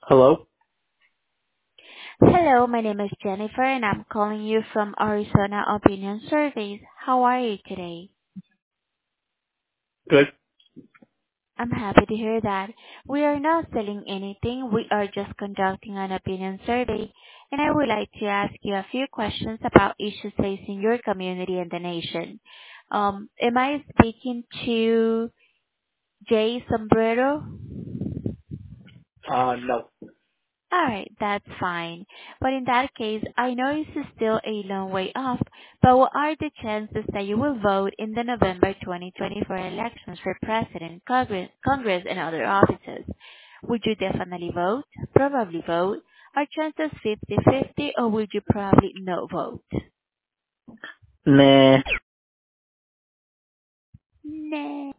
Hello? Hello, my name is Jennifer, and I'm calling you from Arizona Opinion Surveys. How are you today? Good. I'm happy to hear that. We are not selling anything. We are just conducting an opinion survey, and I would like to ask you a few questions about issues facing your community and the nation. Am I speaking to Jay Sombrero? No. All right, that's fine. But in that case, I know it's still a long way off, but what are the chances that you will vote in the November 2024 elections for President, Congress, and other offices? Would you definitely vote, probably vote, are chances 50-50, or would you probably no vote? Nah. Nah.